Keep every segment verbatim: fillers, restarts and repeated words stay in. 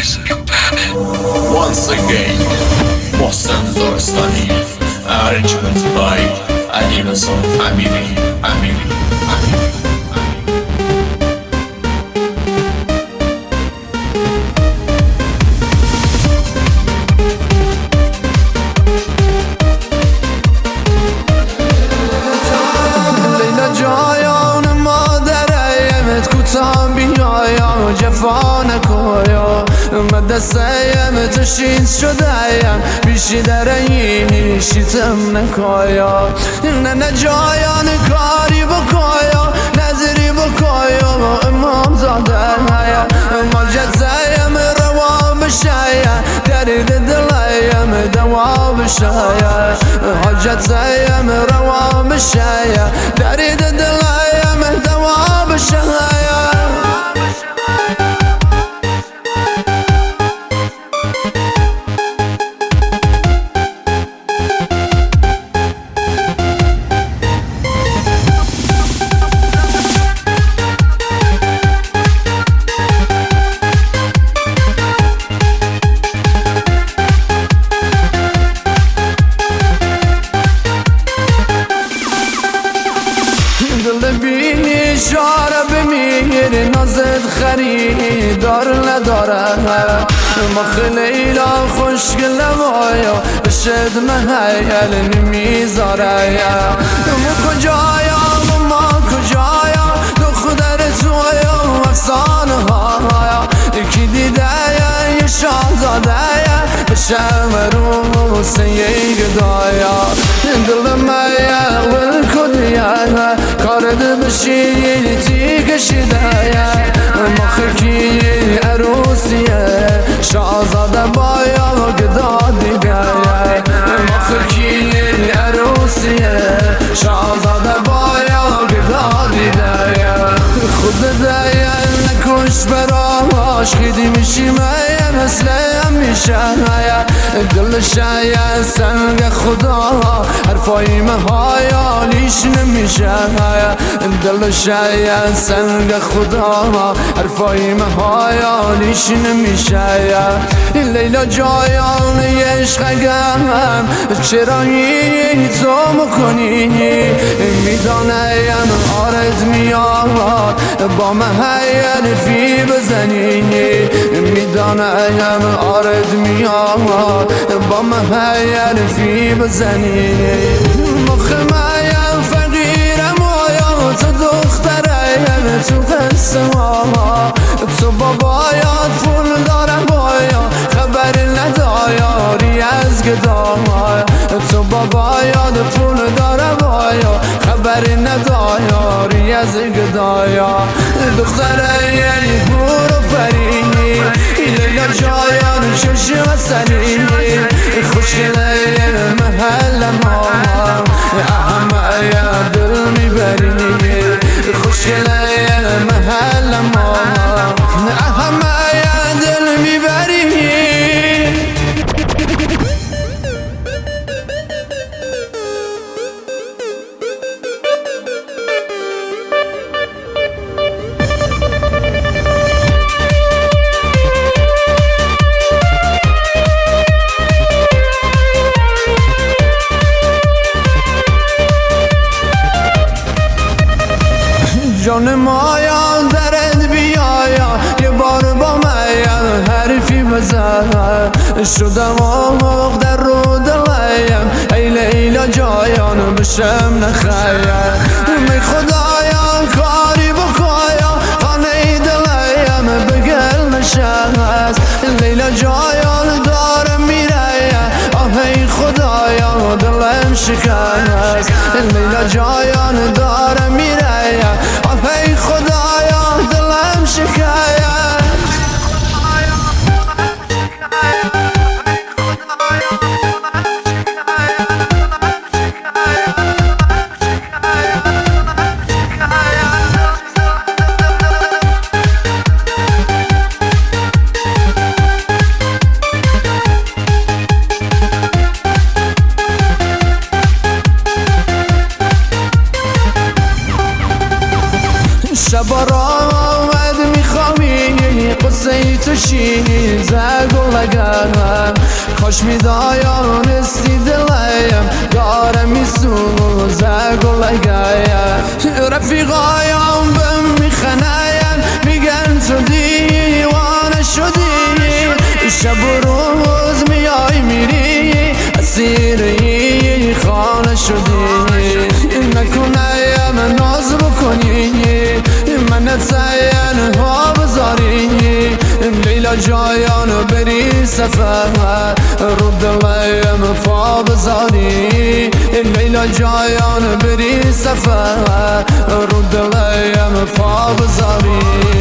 Once again, Mohsen Dorstani, arrangement by Animason Amiri, Amiri, Amiri. جفا نکایا من دستایم تشید شدایم بیشی درایی شیتم نکایا نه نه جایان کاری بکایا نظری بکایا امام زاده هایا مجد زایم روا بشایا درد دلایم دوا بشایا حجت زایم روا بشایا درد دلایم دوا بشایا بینی شاره بمیر نازد خریدار نداره ما خلیلا خوشگل نمایا بشد محیل نمیذاره ما کجایا ما کجایا دختر تویا افسانه ها یکی دیده یه شاهزاده بشم رو سیه گدایا دل میا ول کدیا کارد بشی تی کشیده مخکی عروسیه شاهزاده بایا گدا دیگه مخکی عروسیه شاهزاده بایا گدا دیگه خود دایا نکش براش خیدی میشی میا مثلم میشه دل شاید سنگ خدا حرفای مهایا لیش نمیشه دل شاید سنگ خدا حرفای مهایا لیش نمیشه لیلا جایان عشقم چرا این تو مکنی میدانم آرد میاد با محیل فی بزنی میدانم آرد میاد با محیل فی بزنی مخمایم فقیرم آیا تو دخترم تو قصه ما تو بابایات پول دارم بایا خبر ندایاری از گدایا تو بابایات پول دارم بایا خبر ندایاری از گدایا دختره یعنی برو فرینی لیلا جایان شش وصلی خوشگله محل ما اهم یا دل میبرینی خوشگله محل ما اهم یا دل میبرینی جان مایا درد بیایا یه بار با مایا حرفی بزن شدم آموق در رو دلایم ای لیلا جایان بشم نخایم می خدایا کاری بکایا خانه دلایم بگل نشست لیلا جایان دارم میره آه ای خدایا دلم شکست لیلا جایان دارم میره ای خدایا دلم شکایت شب را آمد میخوامی قصه ای تو شیزه گلگم کاش میدایانستی دلیم داره میسوزه گلگم رفیقایم بهم میخنین میگن تو دیوانه شدی شب و روز میای میری اسیری خانه شدی نکنیم ناز بکنی من تین ها بذاری لیلا جایان بری سفر رو دلیم پا بذاری لیلا جایان بری سفر رو دلیم پا بذاری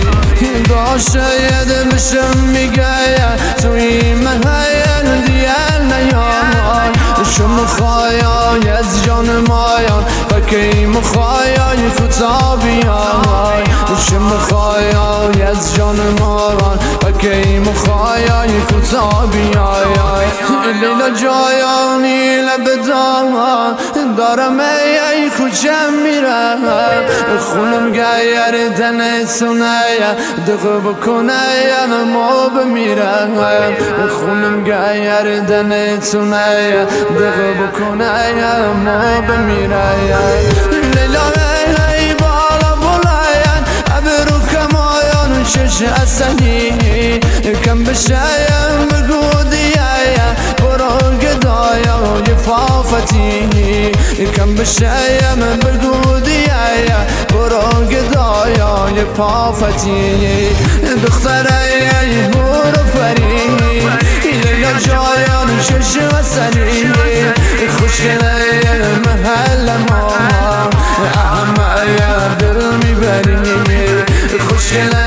داشته دلشم میگه توی محل دیل نیان شم خواهی از جان مایان پکی مخواهی کتابیان شم خواهی از جان مایان پکی مخواهی کتابیان لیلا جایانی لبدان دارم ای کجم میرم خونم گیر دن سونه دقه بکنه ما بمیرم خونم گیر دن سونه دقه بکنه ما بمیرم لیلا ای بالا بلاین ابرو کمایان شش اصلی کم بشایم بگو دیایا برو گدایا یه فافتی کم بشایم بگو دیایا برو گدایا یه پافتی دختره ای برو پری لیلا جایان شش اصلی خوشگله محل ما همه دل میبری خوشگله